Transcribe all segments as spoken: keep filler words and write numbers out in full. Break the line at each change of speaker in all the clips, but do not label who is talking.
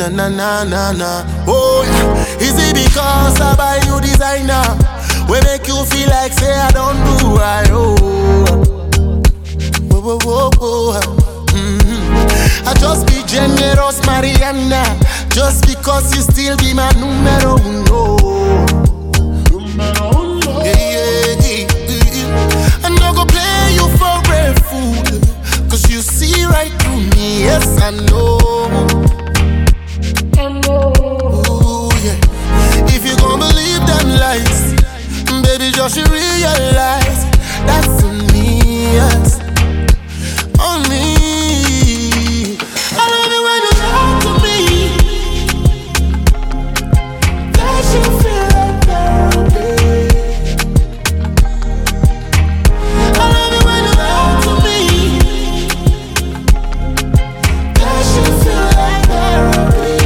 na na na na na. Oh yeah, is it because I buy you designer? We make you feel like say I don't do right. Oh, whoa, whoa, whoa, whoa. Mm-hmm. I just be generous, Mariana, just because you still be my numero uno. Yeah, yeah, yeah, yeah. I'm not gonna play you for a fool, cause you see right through me, yes I know. Ooh, yeah. If you gon' believe them lies, baby, just realize that's on me, yes, on me. I love it when you talk to me. That should feel like therapy. I love it when you talk to me. That should feel like therapy.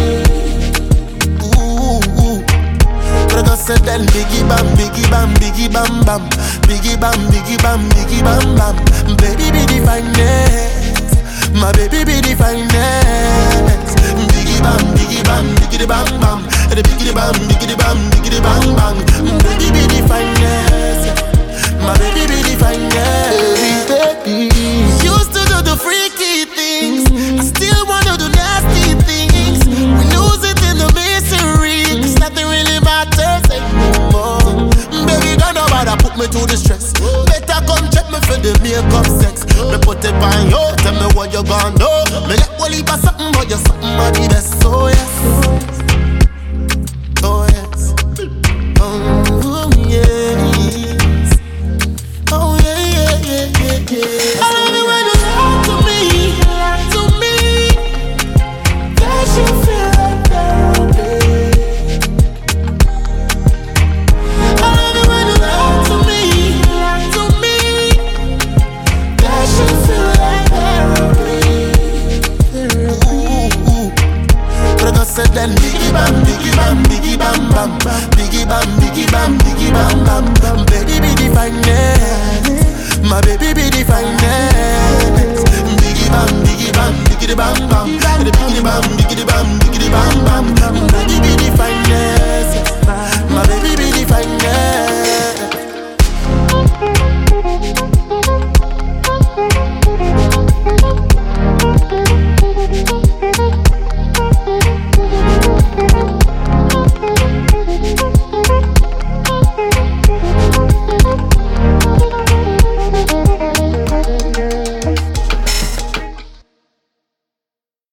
Ooh, ooh. But I said then biggie bam, biggie bam, biggie bam bam, biggie bam, biggie bam, biggie bam bam. Baby be the finest, my baby be the finest. Biggie bam, biggie bam, biggie the bam bam, the biggie the bam, biggie the bam, biggie the bang bang. Baby be the finest, my baby be the finest. Baby, used to do the freaky things, I still wanna do nasty things. We lose it in the misery, 'cause nothing really matters anymore. Baby, don't know why that put me to the stress. Better come check me for the makeup sex. Me put it on you, tell me what you gon' do. Me get one leap of something, but you're something of the best. So yes, oh yes, oh yes, oh yeah, yeah, yeah, yeah, yeah. I love it when you talk to me, to me. That should feel like therapy. I love it when you talk to me, to me. That should feel like therapy. Ooh, ooh. But I said then biggie bam, biggie bam, biggie bam bam, biggie bam, biggie bam, biggie bam bam. Baby be the finest, my baby be the finest. Biggie bam, biggie bam, biggie the bam bam.